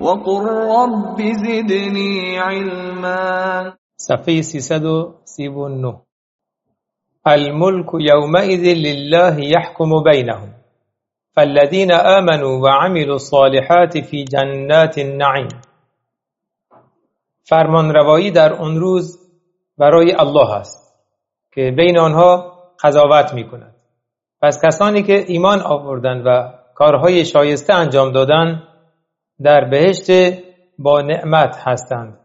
وقل رب زدنی علما. صفحه 339. الملك يومئذ لله يحكم بينهم فالذين آمنوا وعملوا الصالحات في جنات النعیم. فرمان روایی در اون روز برای الله است که بین آنها قضاوت می کند. پس کسانی که ایمان آوردند و کارهای شایسته انجام دادند در بهشت با نعمت هستند.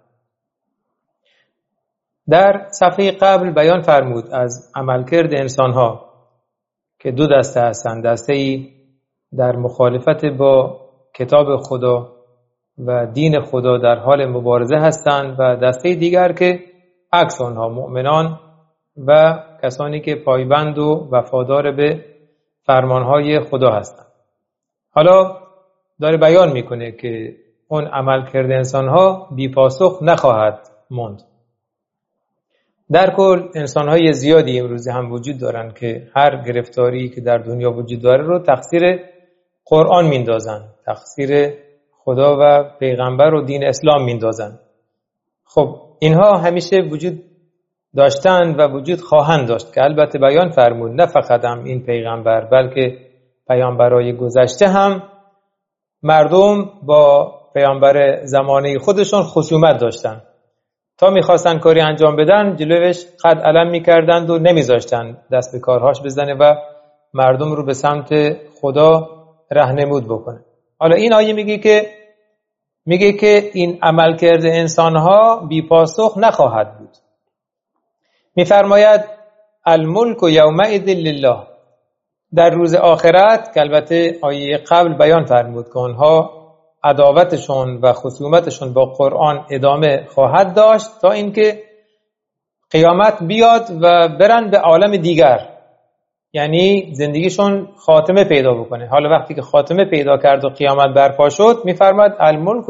در صفحه قبل بیان فرمود از عملکرد انسانها که دو دسته هستند. دسته‌ای در مخالفت با کتاب خدا و دین خدا در حال مبارزه هستند و دسته دیگر که عکس آنها مؤمنان و کسانی که پایبند و وفادار به فرمانهای خدا هستند. حالا داره بیان میکنه که اون عملکرد انسانها بی پاسخ نخواهد ماند. در کل انسانهای زیادی امروزه هم وجود دارن که هر گرفتاری که در دنیا وجود داره رو تقصیر قرآن میندازن، تقصیر خدا و پیغمبر و دین اسلام میندازن. خب اینها همیشه وجود داشتن و وجود خواهند داشت که البته بیان فرمود نه فقط هم این پیغمبر بلکه پیامبرای گذشته هم مردم با پیامبر زمانه خودشون خصومت داشتن. تا میخواستن کاری انجام بدن جلوش قد علم میکردند و نمیذاشتن دست به کارهاش بزنه و مردم رو به سمت خدا راهنمود بکنه. حالا این آیه میگه که این عملکرد انسانها بی پاسخ نخواهد بود. میفرماید الملک یومئذ لله. در روز آخرت که البته آیه قبل بیان فرمود که آنها عداوتشون و خصومتشون با قرآن ادامه خواهد داشت تا اینکه قیامت بیاد و برن به عالم دیگر، یعنی زندگیشون خاتمه پیدا بکنه. حالا وقتی که خاتمه پیدا کرد و قیامت برپا شد میفرماد الملک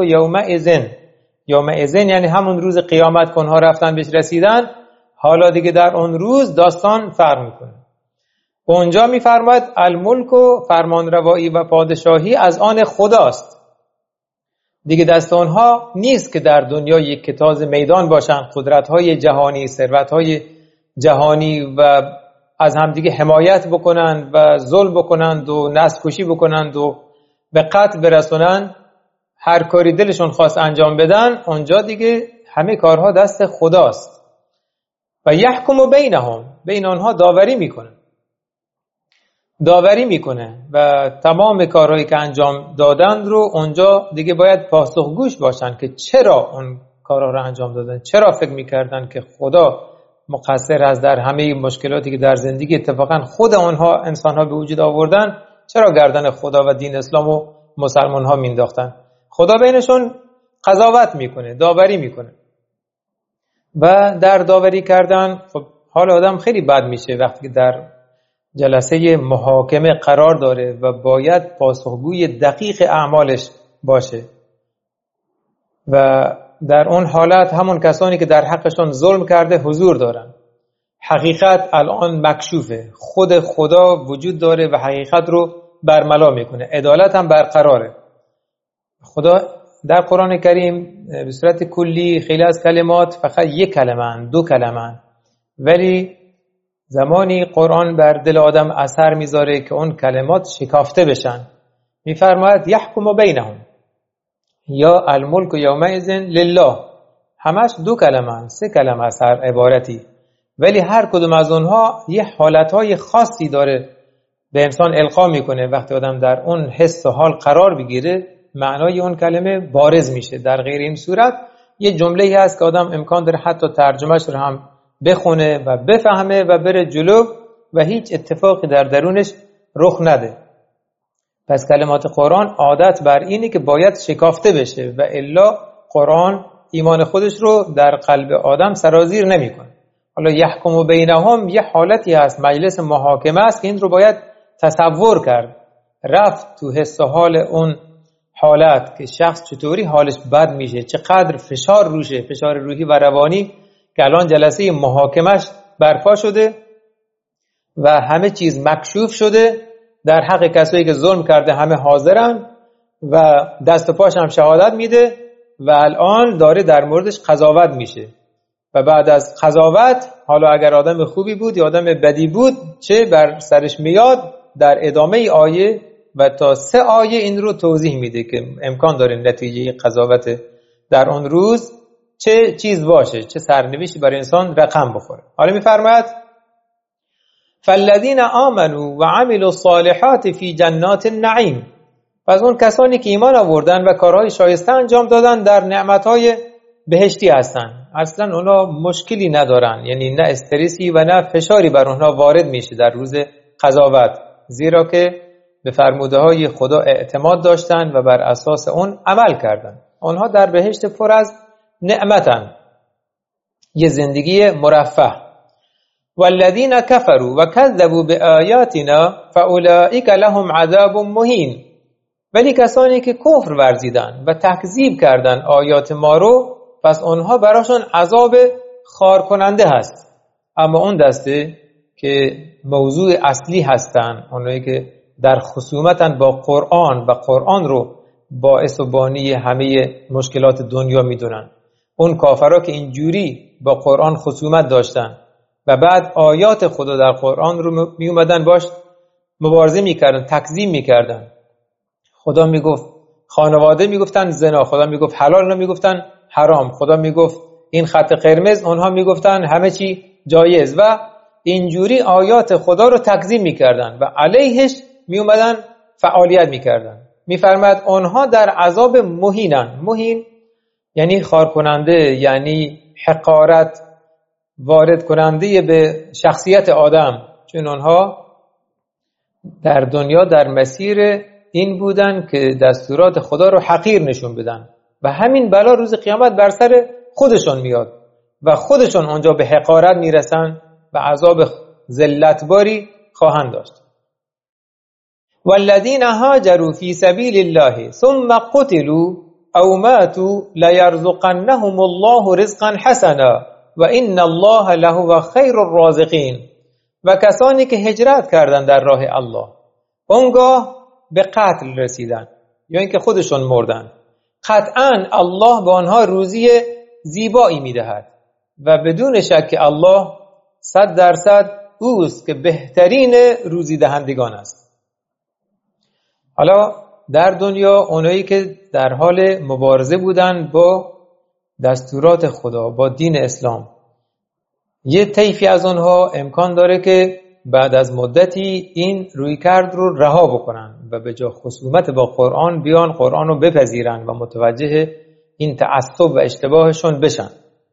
یومئذ یعنی همون روز قیامت که اونها رفتن بهش رسیدن. حالا دیگه در اون روز داستان فرق میکنه. اونجا میفرماد الملک و فرمانروایی و پادشاهی از آن خداست. دیگه دست اونها نیست که در دنیا یک کتاز میدان باشن، قدرت‌های جهانی، ثروت‌های جهانی و از همدیگه حمایت بکنند و ظلم بکنند و نسل کشی بکنند و به قتل برسونند. هر کاری دلشون خواست انجام بدن، اونجا دیگه همه کارها دست خداست. و یحکم بینهم، بین آنها داوری میکنه و تمام کارهایی که انجام دادند رو اونجا دیگه باید پاسخگوش باشن که چرا اون کارها رو انجام دادن، چرا فکر میکردن که خدا مقصر است در همه مشکلاتی که در زندگی اتفاقا خود اونها انسانها به وجود آوردن، چرا گردن خدا و دین اسلام و مسلمان ها مینداختن. خدا بینشون قضاوت میکنه، داوری میکنه. و در داوری کردن خب حال آدم خیلی بد میشه وقتی که در جلسه محاکمه قرار داره و باید پاسخگوی دقیق اعمالش باشه و در اون حالت همون کسانی که در حقشون ظلم کرده حضور دارن. حقیقت الان مکشوفه، خود خدا وجود داره و حقیقت رو برملا میکنه، عدالت هم برقراره. خدا در قرآن کریم به صورت کلی خیلی از کلمات فقط یک کلمه، دو کلمه، ولی زمانی قرآن بر دل آدم اثر میذاره که اون کلمات شکافته بشن. میفرماید یحکم بینهم یا الملک یومئذ لله. همش دو کلمه، سه کلمه از هر عبارتی، ولی هر کدوم از اونها یه حالتهای خاصی داره به انسان القا میکنه. وقتی آدم در اون حس و حال قرار بگیره معنای اون کلمه بارز میشه. در غیر این صورت یه جمله‌ای هست که آدم امکان داره حتی ترجمهش رو هم بخونه و بفهمه و بره جلو و هیچ اتفاقی در درونش رخ نده. پس کلمات قرآن عادت بر اینه که باید شکافته بشه و الا قرآن ایمان خودش رو در قلب آدم سرازیر نمیکنه. حالا یحکم بینهم یه حالتی هست، مجلس محاکمه است که این رو باید تصور کرد، رفت تو حس و حال اون حالت که شخص چطوری حالش بد میشه، چقدر فشار روشه، فشار روحی و روانی که الان جلسه محاکمش برپا شده و همه چیز مکشوف شده. در حق کسایی که ظلم کرده همه حاضرن و دست و پاش هم شهادت میده و الان داره در موردش قضاوت میشه و بعد از قضاوت حالا اگر آدم خوبی بود یا آدم بدی بود چه بر سرش میاد در ادامه آیه و تا 3 آیه این رو توضیح میده که امکان داره نتیجه قضاوت در اون روز چه چیز باشه، چه سرنوشتی برای انسان رقم بخوره. حالا میفرماید فالذین آمنوا و عملوا الصالحات فی جنات النعیم، پس اون کسانی که ایمان آوردن و کارهای شایسته انجام دادن در نعمتهای بهشتی هستن. اصلا اونا مشکلی ندارن، یعنی نه استرسی و نه فشاری بر اونها وارد میشه در روز قضاوت، زیرا که به فرموده های خدا اعتماد داشتن و بر اساس اون عمل کردن. اونها در بهشت پر از نعمتن، یه زندگی مرفه. والذین کفروا و کذبوا بآیاتنا فاولئک لهم عذاب مهین، ولی کسانی که کفر ورزیدن و تکذیب کردن آیات ما رو، پس اونها براشون عذاب خار کننده هست. اما اون دسته که موضوع اصلی هستن، اونایی که در خصومتن با قرآن و قرآن رو باعث و بانی همه مشکلات دنیا میدونن، اون کافرها که اینجوری با قرآن خصومت داشتن و بعد آیات خدا در قرآن رو می اومدن باش مبارزه میکردن، تکذیب میکردن. خدا میگفت خانواده میگفتن زنا، خدا میگفت حلال، اونا میگفتن حرام. خدا میگفت این خط قرمز، اونها میگفتن همه چی جایز و اینجوری آیات خدا رو تکذیب میکردن و علیهش میومدن فعالیت میکردن. میفرماید اونها در عذاب مهینن. مهین یعنی خار کننده، یعنی حقارت وارد کننده به شخصیت آدم، چون اونها در دنیا در مسیر این بودن که دستورات خدا رو حقیر نشون بدن و همین بلا روز قیامت بر سر خودشون میاد و خودشون اونجا به حقارت میرسن و عذاب ذلتباری خواهند داشت. والذین هاجروا فی سبیل الله ثم قتلوا او ماتوا لیرزقنهم الله رزقا حسنا و ان الله لهو خیر الرازقین، و کسانی که هجرت کردند در راه الله اونگاه به قتل رسیدن یا اینکه خودشون مردن، قطعاً الله به آنها روزی زیبایی میدهد و بدون شک الله 100% اوست که بهترین روزی دهندگان است. حالا در دنیا اونایی که در حال مبارزه بودن با دستورات خدا، با دین اسلام، یه طیفی از اونها امکان داره که بعد از مدتی این رویکرد رو رها بکنن و به جای خصومت با قرآن بیان قرآن رو بپذیرن و متوجه این تعصب و اشتباهشون بشن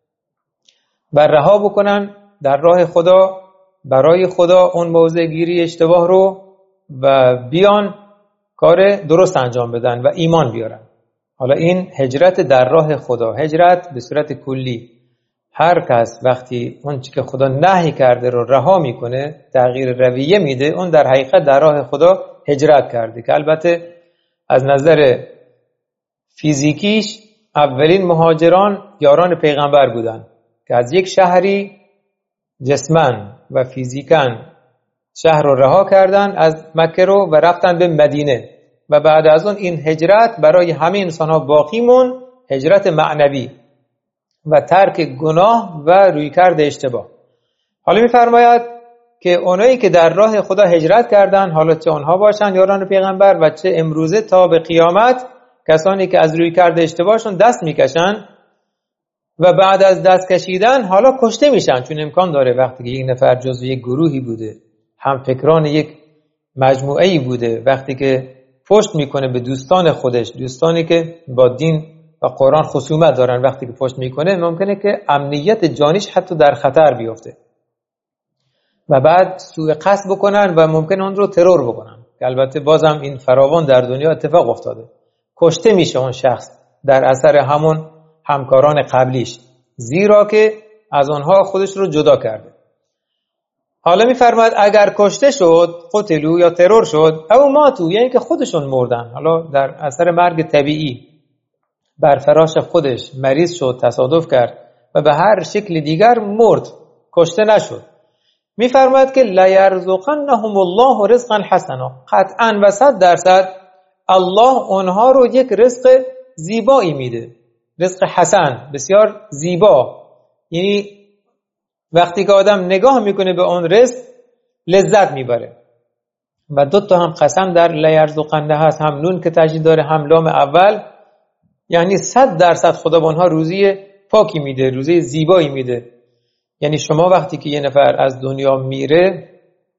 و رها بکنن در راه خدا، برای خدا اون موضع گیری اشتباه رو و بیان کار درست انجام بدن و ایمان بیارن. حالا این هجرت در راه خدا، هجرت به صورت کلی. هر کس وقتی اون چی که خدا نهی کرده رو رها میکنه، تغییر رویه میده، اون در حقیقت در راه خدا هجرت کرده، که البته از نظر فیزیکیش اولین مهاجران یاران پیغمبر بودن که از یک شهری جسمن و فیزیکن شهر رو رها کردن از مکه رو و رفتن به مدینه و بعد از اون این هجرت برای همه انسان ها باقی مون، هجرت معنوی و ترک گناه و رویکرد اشتباه. حالا میفرماید که اونایی که در راه خدا هجرت کردن، حالا چه اونها باشن یاران پیغمبر و چه امروزه تا به قیامت، کسانی که از رویکرد اشتباهشون دست میکشن و بعد از دست کشیدن حالا کشته میشن، چون امکان داره وقتی که یک نفر جزو یک گروهی بوده، هم فکران یک مجموعه‌ای بوده، وقتی که پشت میکنه به دوستان خودش، دوستانی که با دین و قرآن خصومت دارن، وقتی که پشت میکنه ممکنه که امنیت جانیش حتی در خطر بیفته و بعد سوء قصد بکنن و ممکنه اون رو ترور بکنن، که البته بازم این فراوان در دنیا اتفاق افتاده. کشته میشه اون شخص در اثر همون همکاران قبلیش، زیرا که از اونها خودش رو جدا کرده. حالا میفرماید اگر کشته شد، قتلوا یا ترور شد، او ماتوا یعنی که خودشون مردن، حالا در اثر مرگ طبیعی بر فراش خودش مریض شد، تصادف کرد و به هر شکل دیگر مرد، کشته نشد، میفرماید که لیرزقنهم الله رزقا حسنا، قطعا و 100% الله اونها رو یک رزق زیبایی میده، رزق حسن، بسیار زیبا. یعنی وقتی که آدم نگاه میکنه به اون رزق لذت میبره. و 2 هم قسم در لیرزقنه هست، هم نون که تشدید داره هم لام اول، یعنی 100% خدا به اونها روزی پاکی میده، روزی زیبایی میده. یعنی شما وقتی که یه نفر از دنیا میره،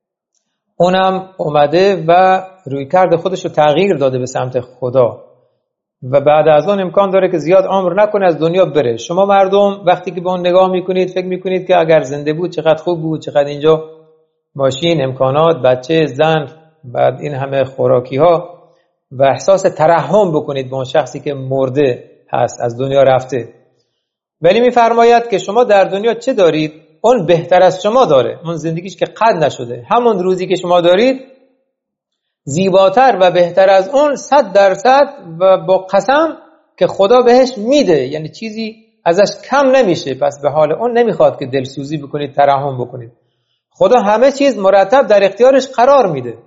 اونم اومده و رویکرد خودش رو تغییر داده به سمت خدا و بعد از اون امکان داره که زیاد عمر نکنه از دنیا بره. شما مردم وقتی که به اون نگاه میکنید فکر میکنید که اگر زنده بود چقدر خوب بود، چقدر اینجا ماشین، امکانات، بچه، زن، بعد این همه خوراکی ها، و احساس ترحم بکنید به اون شخصی که مرده هست، از دنیا رفته. ولی میفرماید که شما در دنیا چه دارید؟ اون بهتر از شما داره، اون زندگیش که قد نشده. همون روزی که شما دارید زیباتر و بهتر از اون 100% و با قسم که خدا بهش میده، یعنی چیزی ازش کم نمیشه. پس به حال اون نمیخواد که دلسوزی بکنید، ترحم بکنید. خدا همه چیز مرتب در اختیارش قرار میده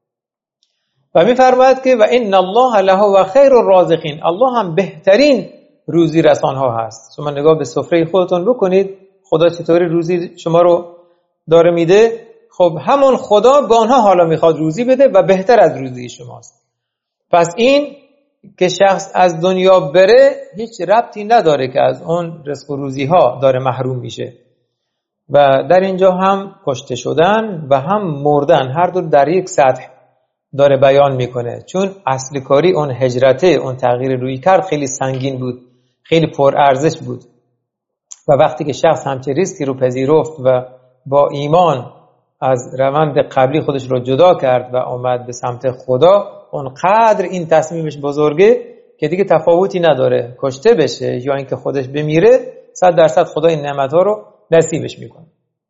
و میفرماید که و ان الله له و خیر الرازقین، الله هم بهترین روزی رسان ها هست. شما نگاه به سفره خودتون بکنید، خدا چطوری روزی شما رو داره میده. خب همون خدا به آنها حالا میخواد روزی بده و بهتر از روزی شماست. پس این که شخص از دنیا بره هیچ ربطی نداره که از اون رزق و روزی ها داره محروم میشه. و در اینجا هم کشته شدن و هم مردن هر دو در یک سطح داره بیان میکنه، چون اصل کاری اون هجرته، اون تغییر روی کرد خیلی سنگین بود، خیلی پر ارزش بود. و وقتی که شخص همچه ریسکی رو پذیرفت و با ایمان از روند قبلی خودش رو جدا کرد و آمد به سمت خدا، اونقدر این تصمیمش بزرگه که دیگه تفاوتی نداره کشته بشه یا اینکه خودش بمیره، 100% خدا این نعمت‌ها رو نصیبش میکنه.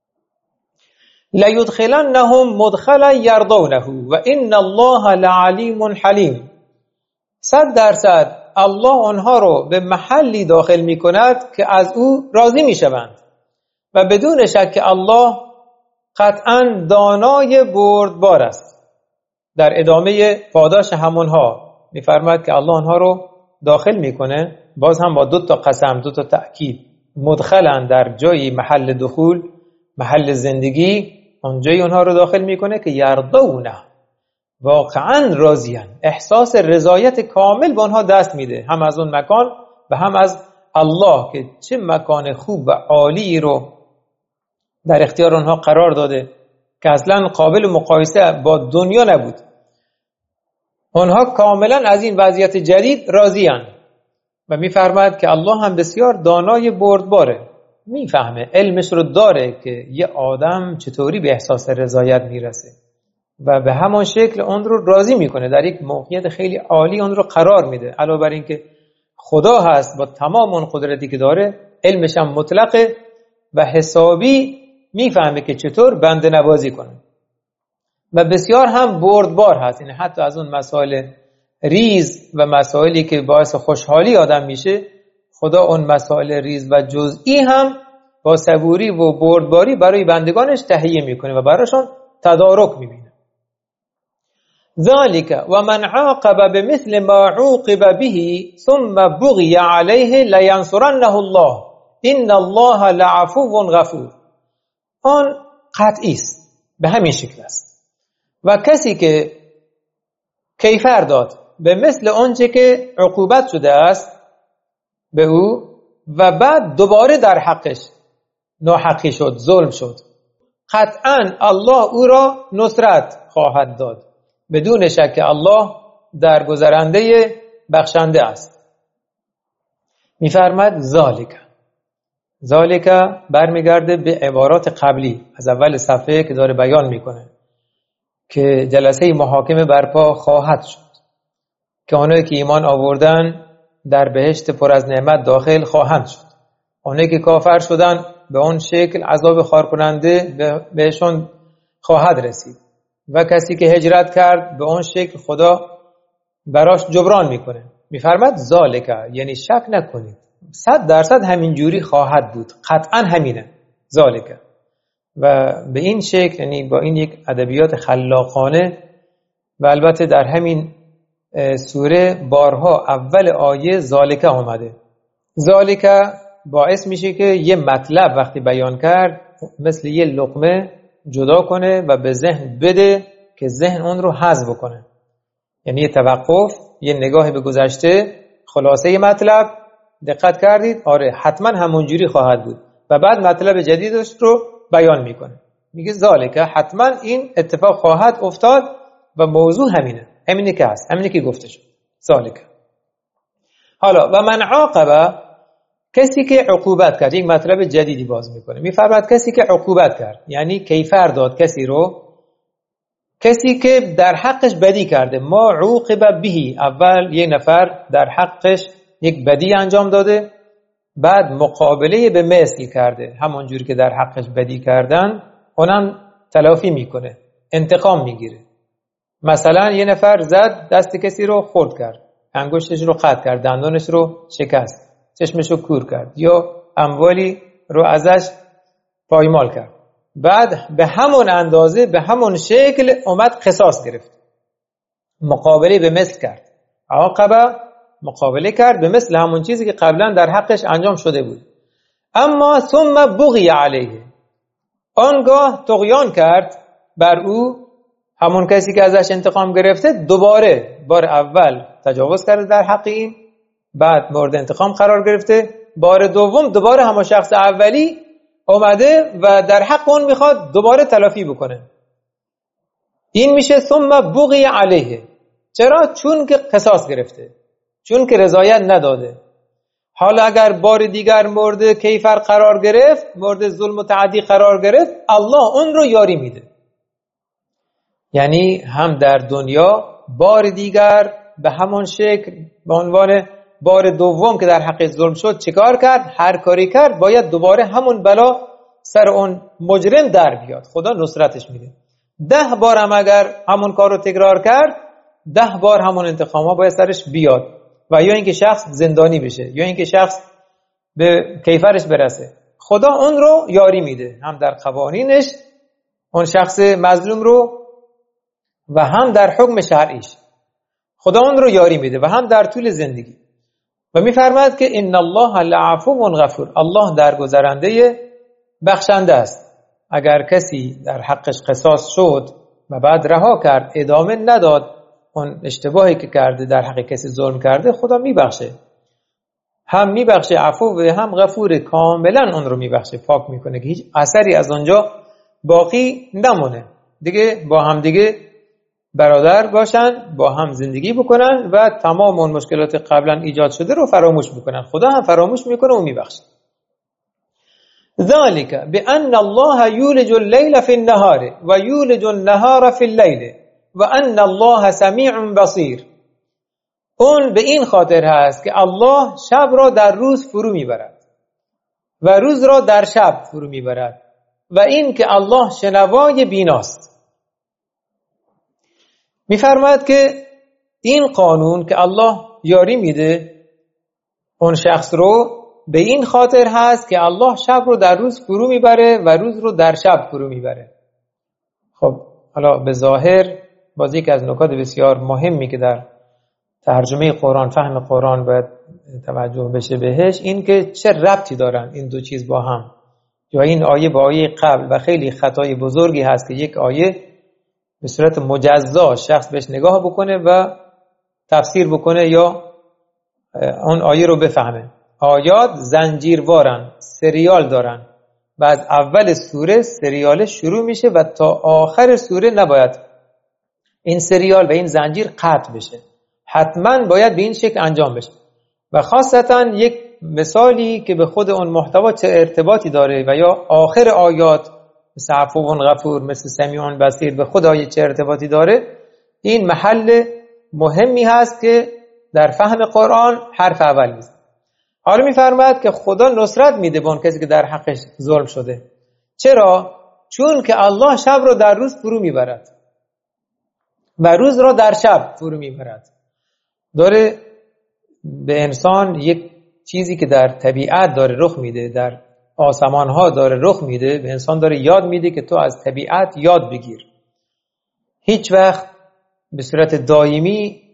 لیدخلنهم مدخلا یرضونه و ان الله لعلیم حلیم. 100% الله آنها رو به محلی داخل میکند که از او راضی میشوند و بدون شک الله قطعا دانای بردبار است. در ادامه پاداش همونها میفرماید که الله آنها رو داخل میکنه، باز هم با 2 قسم، 2 تأکید. مدخلا در جایی محل دخول، محل زندگی، اونجایی اونها رو داخل میکنه که یرضونه، واقعا راضیان، احساس رضایت کامل به اونها دست میده، هم از اون مکان و هم از الله که چه مکان خوب و عالی رو در اختیار اونها قرار داده که اصلا قابل مقایسه با دنیا نبود. اونها کاملا از این وضعیت جدید راضیان و میفرماید که الله هم بسیار دانای بردباره، میفهمه، علمش رو داره که یه آدم چطوری به احساس رضایت میرسه و به همون شکل اون رو راضی میکنه، در یک موقعیت خیلی عالی اون رو قرار میده. علاوه بر این که خدا هست با تمام اون قدرتی که داره، علمش هم مطلقه و حسابی میفهمه که چطور بنده نوازی کنه و بسیار هم بردبار هست. این حتی از اون مسائل ریز و مسائلی که باعث خوشحالی آدم میشه، خدا اون مسائل ریز و جزئی هم با صبوری و بردباری برای بندگانش تهیه میکنه و براشون تدارک میبینه. ذالک و من عاقب بمثل ما عوقب به ثم بغی علیه لینصرنه الله ان الله لعفو غفور. آن قطعی است، به همین شکل است. و کسی که کیفر داد به مثل آنچه که عقوبت شده است به او و بعد دوباره در حقش ناحقی شد، ظلم شد، قطعا الله او را نصرت خواهد داد، بدون شک الله درگذرنده بخشنده است. میفرماد ذالک برمیگرده به عبارات قبلی از اول صفحه که داره بیان میکنه که جلسه محاکمه برپا خواهد شد که آنهایی که ایمان آوردن در بهشت پر از نعمت داخل خواهند شد، آنهایی که کافر شدن به اون شکل عذاب خار کننده بهشون خواهد رسید و کسی که هجرت کرد به اون شکل خدا براش جبران میکنه. میفرماد ذالک، یعنی شک نکنید 100% همین جوری خواهد بود، قطعا همینه ذالک. و به این شکل، یعنی با این یک ادبیات خلاقانه و البته در همین سوره بارها اول آیه ذالکه آمده. ذالکه باعث میشه که یه مطلب وقتی بیان کرد مثل یه لقمه جدا کنه و به ذهن بده که ذهن اون رو هضم کنه. یعنی یه توقف، یه نگاه به گذشته، خلاصه یه مطلب، دقت کردید؟ آره حتما همونجوری خواهد بود و بعد مطلب جدیدش رو بیان میکنه. میگه ذالکه، حتما این اتفاق خواهد افتاد و موضوع همینه که هست، همینه که گفته شد. ذالکه. حالا و من عاقبه، کسی که عقوبت کرد، یک مطلب جدیدی باز میکنه. میفرماد کسی که عقوبت کرد، یعنی کیفر داد کسی رو، کسی که در حقش بدی کرده. ما عوقب به، اول یه نفر در حقش یک بدی انجام داده، بعد مقابله به مثل کرده، همونجوری که در حقش بدی کردن اونم تلافی میکنه، انتقام میگیره. مثلا یه نفر زد، دست کسی رو خرد کرد، انگشتش رو قطع کرد، دندانش رو شکست، چشمش رو کور کرد، یا اموالی رو ازش پایمال کرد. بعد به همون اندازه، به همون شکل اومد قصاص گرفت، مقابله به مثل کرد. عاقبه، مقابله کرد به مثل همون چیزی که قبلا در حقش انجام شده بود. اما ثم بغی علیه، آنگاه طغیان کرد بر او، همون کسی که ازش انتقام گرفته دوباره بار اول تجاوز کرده در حق این، بعد مورد انتقام قرار گرفته، بار دوم دوباره همون شخص اولی اومده و در حق اون میخواد دوباره تلافی بکنه. این میشه ثم بغی علیه. چرا؟ چون که قصاص گرفته، چون که رضایت نداده. حالا اگر بار دیگر مورد کیفر قرار گرفت، مورد ظلم و تعدی قرار گرفت، الله اون رو یاری میده. یعنی هم در دنیا بار دیگر به همون شکل، به عنوان بار دوم که در حق ظلم شد چیکار کرد؟ هر کاری کرد باید دوباره همون بلا سر اون مجرم در بیاد، خدا نصرتش میده. 10 بار هم اگر همون کار رو تکرار کرد، 10 بار همون انتقام ها باید سرش بیاد و یا اینکه شخص زندانی بشه یا اینکه شخص به کیفرش برسه. خدا اون رو یاری میده، هم در قوانینش اون شخص مظلوم رو و هم در حکم شرعیش خدا اون رو یاری میده و هم در طول زندگی. و میفرماد که ان الله لعفو غفور، الله درگذرنده بخشنده است. اگر کسی در حقش قصاص شد و بعد رها کرد، ادامه نداد اون اشتباهی که کرده، در حق کسی ظلم کرده، خدا میبخشه، هم میبخشه، عفو، هم غفور، کاملا اون رو میبخشه، پاک میکنه که هیچ اثری از اونجا باقی نمونه. دیگه با هم دیگه برادر باشن، با هم زندگی بکنن و تمام اون مشکلات قبلا ایجاد شده رو فراموش بکنن. خدا هم فراموش میکنه و میبخشه. ذالک بان الله یولج اللیل فی النهار و یولج النهار فی اللیل و ان الله سمیع بصیر. اون به این خاطر هست که الله شب را در روز فرو میبرد و روز را در شب فرو میبرد و این که الله شنوای بیناست. میفرماید که این قانون که الله یاری میده اون شخص رو، به این خاطر هست که الله شب رو در روز فرو میبره و روز رو در شب فرو میبره. خب حالا به ظاهر باز یک از نکات بسیار مهمی که در ترجمه قرآن، فهم قرآن باید توجه بشه بهش، این که چه ربطی دارن این دو چیز با هم، یا این آیه با آیه قبل. و خیلی خطای بزرگی هست که یک آیه به صورت مجزا شخص بهش نگاه بکنه و تفسیر بکنه یا اون آیه رو بفهمه. آیات زنجیروارن، سریال دارن و از اول سوره سریال شروع میشه و تا آخر سوره نباید این سریال و این زنجیر قطع بشه، حتما باید به این شکل انجام بشه. و خاصتا یک مثالی که به خود اون محتوا چه ارتباطی داره و یا آخر آیات مثل عفو غفور، مثل سمیع بصیر، به خود آیه چه ارتباطی داره، این محل مهمی هست که در فهم قرآن حرف اول میزنه. حالا میفرماید که خدا نصرت میده به اون کسی که در حقش ظلم شده. چرا؟ چون که الله شب رو در روز فرو میبرد و روز رو در شب فرو میبرد. داره به انسان یک چیزی که در طبیعت داره رخ میده، در آسمان ها داره رخ میده، به انسان داره یاد میده که تو از طبیعت یاد بگیر. هیچ وقت به صورت دائمی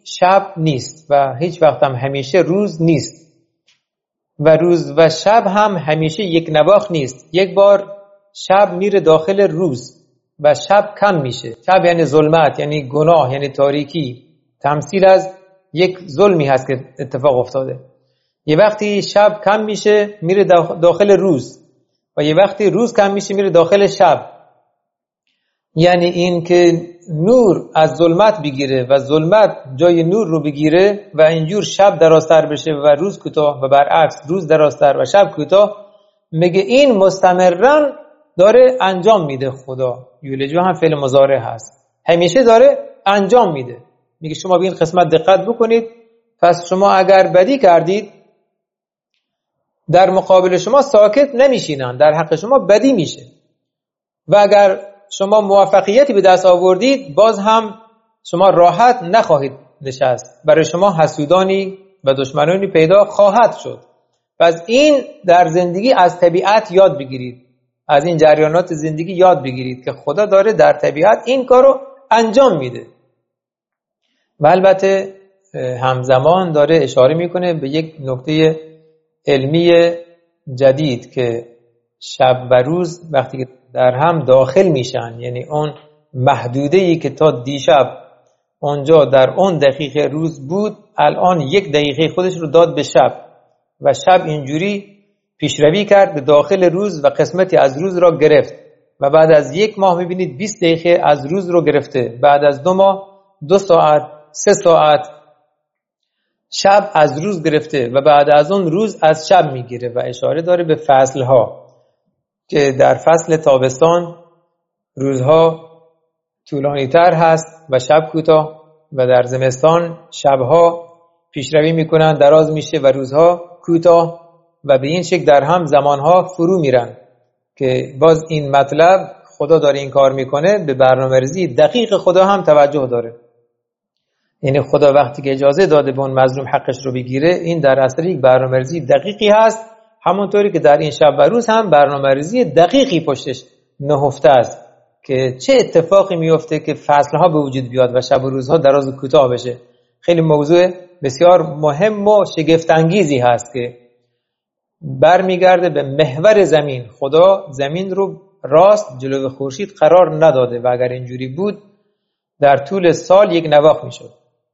شب نیست و هیچ وقت هم همیشه روز نیست و روز و شب هم همیشه یک نواخت نیست. یک بار شب میره داخل روز و شب کم میشه. شب یعنی ظلمت، یعنی گناه، یعنی تاریکی، تمثیل از یک ظلمی هست که اتفاق افتاده. یه وقتی شب کم میشه میره داخل روز و یه وقتی روز کم میشه میره داخل شب. یعنی این که نور از ظلمت بگیره و ظلمت جای نور رو بگیره و اینجور شب درازتر بشه و روز کوتاه و برعکس روز درازتر و شب کوتاه، میگه این مستمرا داره انجام میده. خدا یولجو هم فعل مضارع هست، همیشه داره انجام میده. میگه شما به این قسمت دقت بکنید، پس شما اگر بدی کردید در مقابل شما ساکت نمیشینن، در حق شما بدی میشه. و اگر شما موفقیتی به دست آوردید باز هم شما راحت نخواهید نشست، برای شما حسودانی و دشمنانی پیدا خواهد شد. پس این در زندگی از طبیعت یاد بگیرید، از این جریانات زندگی یاد بگیرید که خدا داره در طبیعت این کارو انجام میده. و البته همزمان داره اشاره میکنه به یک نکته علمی جدید که شب و روز وقتی که در هم داخل میشن، یعنی اون محدوده‌ای که تا دیشب اونجا در اون دقیقه روز بود الان یک دقیقه خودش رو داد به شب و شب اینجوری پیشروی کرد به داخل روز و قسمتی از روز را گرفت و بعد از یک ماه میبینید 20 دقیقه از روز رو گرفته، بعد از 2 ماه 2 ساعت 3 ساعت شب از روز گرفته و بعد از اون روز از شب میگیره. و اشاره داره به فصلها که در فصل تابستان روزها طولانی تر هست و شب کوتاه و در زمستان شبها پیشروی میکنن دراز میشه و روزها کوتاه و به این شکل در هم زمانها فرو میرن. که باز این مطلب خدا داره این کار میکنه، به برنامه‌ریزی دقیق خدا هم توجه داره. یعنی خدا وقتی که اجازه داده به اون مظلوم حقش رو بگیره، این در اصل یک برنامه‌ریزی دقیقی هست، همونطوری که در این شب و روز هم برنامه‌ریزی دقیقی پشتش نهفته است که چه اتفاقی میفته که فصلها به وجود بیاد و شب و روزها دراز و کوتاه بشه. خیلی موضوع بسیار مهم و شگفت انگیزی هست که برمیگرده به محور زمین. خدا زمین رو راست جلو خورشید قرار نداده و اگر اینجوری بود در طول سال یک نواخت میشد.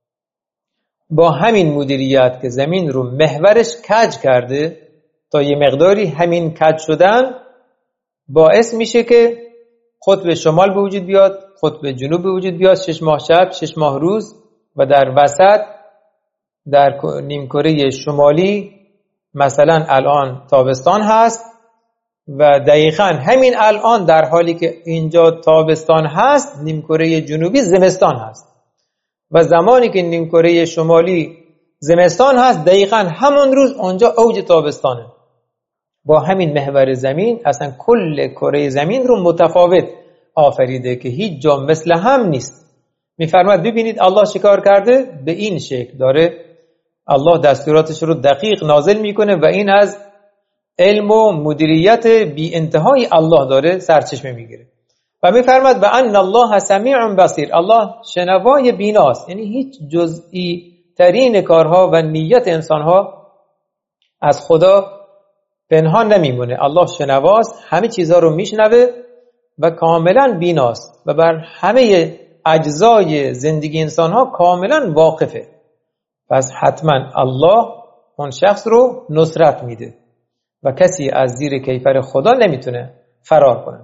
با همین مدیریت که زمین رو محورش کج کرده، تا یه مقداری همین کج شدن باعث میشه که قطب شمال به وجود بیاد، قطب جنوب به وجود بیاد، 6 ماه شب 6 ماه روز و در وسط در نیمکره شمالی مثلا الان تابستان هست و دقیقاً همین الان در حالی که اینجا تابستان هست نیمکره جنوبی زمستان هست و زمانی که نیمکره شمالی زمستان هست دقیقاً همون روز اونجا اوج تابستانه. با همین محور زمین اصلا کل کره زمین رو متفاوت آفریده که هیچ جا مثل هم نیست. میفرماید ببینید الله چیکار کرده، به این شکل داره الله دستوراتش رو دقیق نازل میکنه و این از علم و مدیریت بی انتهای الله داره سرچشمه میگیره. و میفرماید و ان الله سمیع بصیر، الله شنوای بیناست، یعنی هیچ جزئی ترین کارها و نیت انسانها از خدا پنهان نمیمونه. الله شنواست، همه چیزها رو میشنوه و کاملا بیناست و بر همه اجزای زندگی انسانها کاملا واقفه. پس حتما الله اون شخص رو نصرت میده و کسی از زیر کیفر خدا نمیتونه فرار کنه.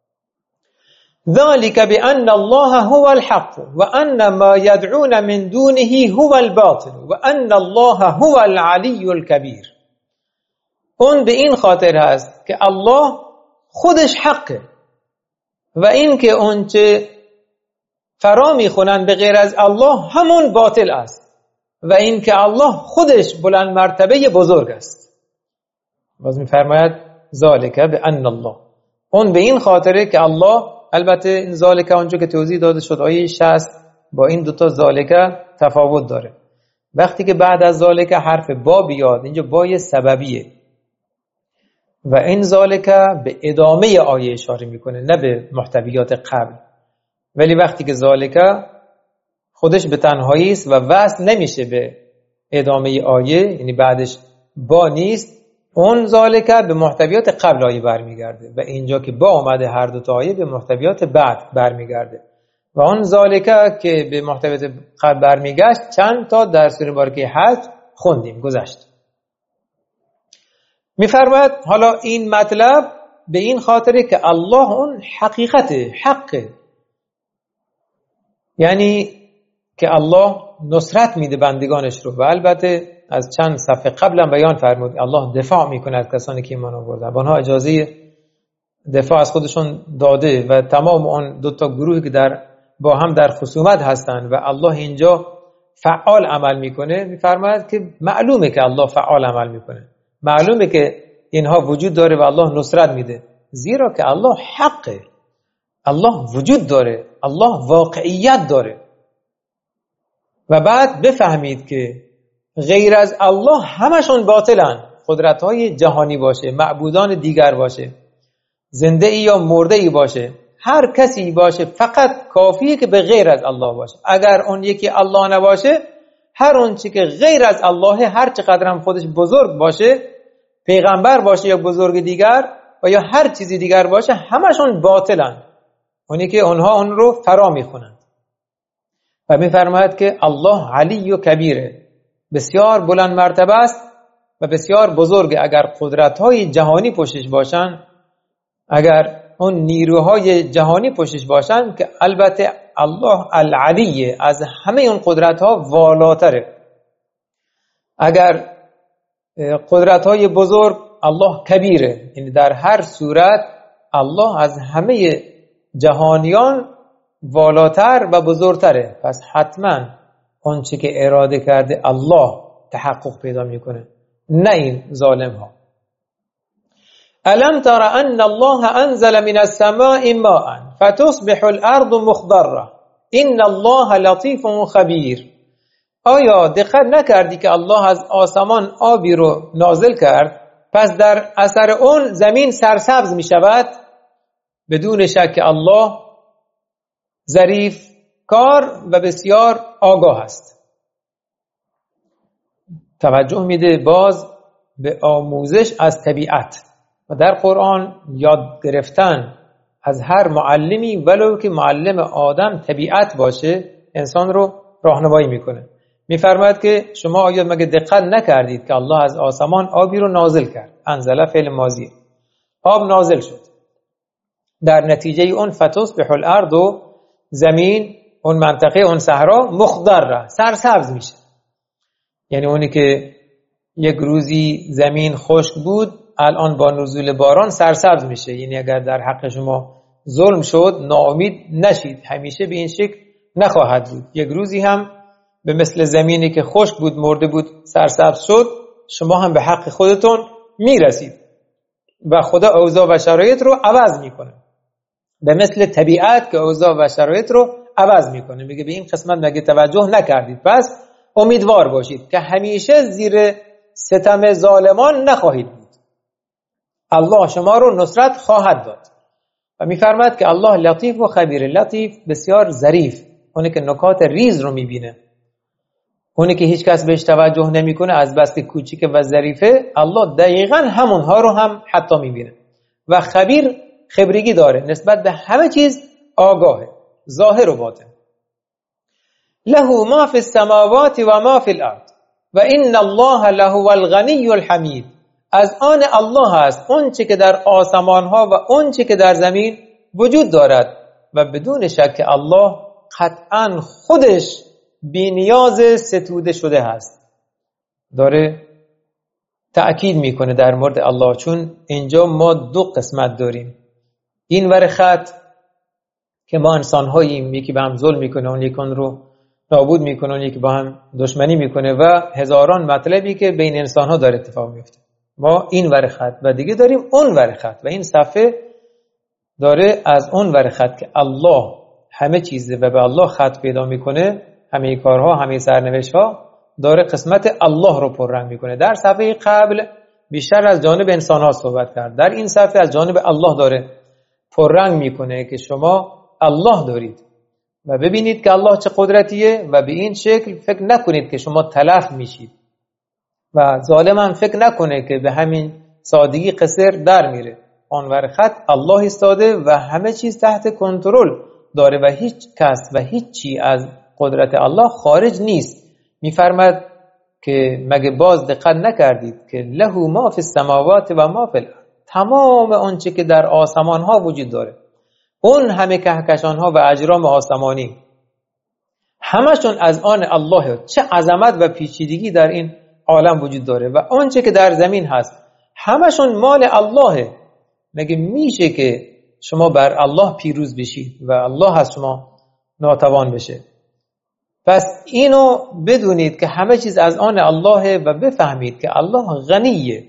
ذلك بأن الله هو الحق وأن ما يدعون من دونه هو الباطل وأن الله هو العلی الكبیر. اون به این خاطر هست که الله خودش حقه و این که اون چه فرا میخونن به غیر از الله همون باطل است و این که الله خودش بلند مرتبه بزرگ است. باز میفرماید ذالک بأن الله، اون به این خاطره که الله، البته این ذالک اونجا که توضیح داده شد آیه 60 با این دوتا ذالک تفاوت داره. وقتی که بعد از ذالک حرف با بیاد اینجا با سببیه و این ذالک به ادامه آیه اشاره میکنه نه به محتویات قبل. ولی وقتی که ذالک خودش به تنهایی است و وصل نمیشه به ادامه آیه، یعنی بعدش با نیست. اون ذالکه به محتویات قبل آیه برمیگرده و اینجا که با اومده هر دو تا آیه به محتویات بعد برمیگرده و اون ذالکه که به محتویات قبل برمیگشت چند تا در سوره مبارکه حج خوندیم گذشت. میفرماید حالا این مطلب به این خاطره که الله اون حقه، یعنی که الله نصرت میده بندگانش رو و البته از چند صفحه قبلا بیان فرمود الله دفاع میکنه از کسانی که ایمان آوردن، به آنها اجازه دفاع از خودشون داده و تمام اون دو تا گروهی که با هم در خصومت هستن و الله اینجا فعال عمل میکنه، میفرماید که معلومه که الله فعال عمل میکنه، معلومه که اینها وجود داره و الله نصرت میده، زیرا که الله حقه، الله وجود داره، الله واقعیت داره. و بعد بفهمید که غیر از الله همشون باطلن، قدرت‌های جهانی باشه، معبودان دیگر باشه، زنده ای یا مرده ای باشه، هر کسی باشه فقط کافیه که به غیر از الله باشه. اگر اون یکی الله نباشه، هر اون چی که غیر از الله، هر چقدر هم خودش بزرگ باشه، پیغمبر باشه یا بزرگ دیگر و یا هر چیزی دیگر باشه، همشون باطلن، اونی که اونها اون رو فرا میخونند. و میفرماید که الله علی و کبیره، بسیار بلند مرتبه است و بسیار بزرگه. اگر قدرت‌های جهانی پشتش باشن، اگر اون نیروهای جهانی پشتش باشن، که البته الله العلیه، از همه اون قدرت‌ها والاتره. اگر قدرت‌های بزرگ، الله کبیره، یعنی در هر صورت الله از همه جهانیان والاتر و بزرگتره. پس حتما اون چی که اراده کرده الله تحقق پیدا میکنه، نه این ظالم ها. الم تر ان الله انزل من السماء ماء فتصبح الارض مخضره ان الله لطیف خبیر. آیا دقت نکردی که الله از آسمان آبی رو نازل کرد، پس در اثر اون زمین سرسبز می شود؟ بدون شک الله ظریف کار و بسیار آگاه است. توجه میده باز به آموزش از طبیعت و در قرآن یاد گرفتن از هر معلمی، ولو که معلم آدم طبیعت باشه، انسان رو راهنمایی میکنه. میفرماید که شما آیا مگه دقت نکردید که الله از آسمان آبی رو نازل کرد؟ انزل فعل ماضی، آب نازل شد، در نتیجه اون فتصبح الارض، زمین، اون منطقه، اون صحرا مخضره، سرسبز میشه. یعنی اونی که یک روزی زمین خشک بود، الان با نزول باران سرسبز میشه. یعنی اگر در حق شما ظلم شد، ناامید نشید، همیشه به این شکل نخواهد بود. یک روزی هم به مثل زمینی که خشک بود، مرده بود، سرسبز شد، شما هم به حق خودتون میرسید و خدا اوضاع و شرایط رو عوض میکنه، به مثل طبیعت که اوضاع و شرایط رو عوض میکنه. میگه به این قسمت مگه توجه نکردید؟ پس امیدوار باشید که همیشه زیر ستم ظالمان نخواهید بود، الله شما رو نصرت خواهد داد. و میفرماید که الله لطیف و خبیر. لطیف بسیار ظریف، اونی که نکات ریز رو میبینه، اونی که هیچ کس بهش توجه نمیکنه از بس کوچیک و ظریفه، الله دقیقاً همونها رو هم حتی میبینه. و خبیر، خبرگی داره، نسبت به همه چیز آگاهه، ظاهر و باطن. له ما فی السماوات و ما فی الارض و ان الله له الغنی الحمید. از آن الله است اون چی که در آسمان ها و اون چی که در زمین وجود دارد و بدون شک الله قطعا خودش بی نیاز ستوده شده هست. داره تأکید میکنه در مورد الله، چون اینجا ما دو قسمت داریم. این ور خط که ما انسان هاییم، یکی به هم ظلم میکنه، اون یکی رو نابود میکنه، اون یکی با هم دشمنی میکنه و هزاران مطلبی که بین انسان ها داره اتفاق میفته. ما این ور خط و دیگه داریم اون ور خط و این صفحه داره از اون ور خط که الله همه چیزه و به الله خط پیدا میکنه، همه کارها، همه سرنوشت‌ها، داره قسمت الله رو پررنگ میکنه. در صفحه قبل بیشتر از جانب انسان‌ها صحبت کرد، در این صفحه از جانب الله داره پررنگ میکنه که شما الله دارید و ببینید که الله چه قدرتیه و به این شکل فکر نکنید که شما تلف میشید و ظالم هم فکر نکنه که به همین سادگی قصر در میره. آنور خط الله ایستاده و همه چیز تحت کنترل داره و هیچ کس و هیچ چی از قدرت الله خارج نیست. میفرماد که مگه باز دقت نکردید که له ما فی السماوات و ما فی الارض، تمام آنچه که در آسمان ها وجود داره، اون همه کهکشان ها و اجرام آسمانی همشون از آن الله. چه عظمت و پیچیدگی در این عالم وجود داره و آنچه که در زمین هست همشون مال اللهه. مگه میشه که شما بر الله پیروز بشید و الله از شما ناتوان بشه؟ پس اینو بدونید که همه چیز از آن اللهه و بفهمید که الله غنیه،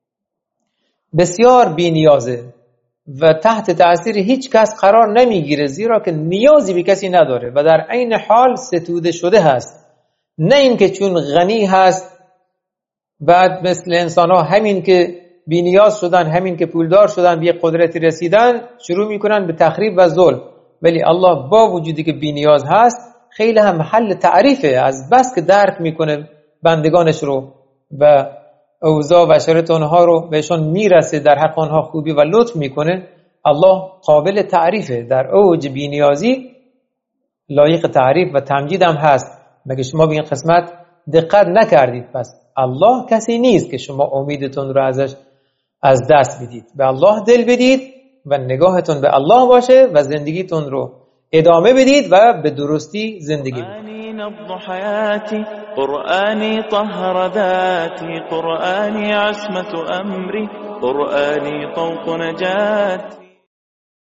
بسیار بی‌نیازه و تحت تأثیر هیچ کس قرار نمیگیره، زیرا که نیازی به کسی نداره و در عین حال ستوده شده هست. نه اینکه چون غنی هست بعد مثل انسان ها همین که بی‌نیاز شدن، همین که پولدار شدن، به یک قدرتی رسیدن، شروع میکنن به تخریب و ظلم. ولی الله با وجودی که بی‌نیاز هست خیلی هم محل تعریفه، از بس که درک میکنه بندگانش رو و اوضاع و شرایط اونها رو بهشون میرسه، در حق اونها خوبی و لطف میکنه. الله قابل تعریفه، در اوج بی‌نیازی لایق تعریف و تمجید هم هست. مگه شما به این قسمت دقت نکردید؟ پس الله کسی نیست که شما امیدتون رو ازش از دست بدید. به الله دل بدید و نگاهتون به الله باشه و زندگیتون رو ادامه بدید و به درستی زندگی بدید. نبض حياتي قرآني طهر ذاتي قرآني عصمة أمري قرآني طوق نجاتي.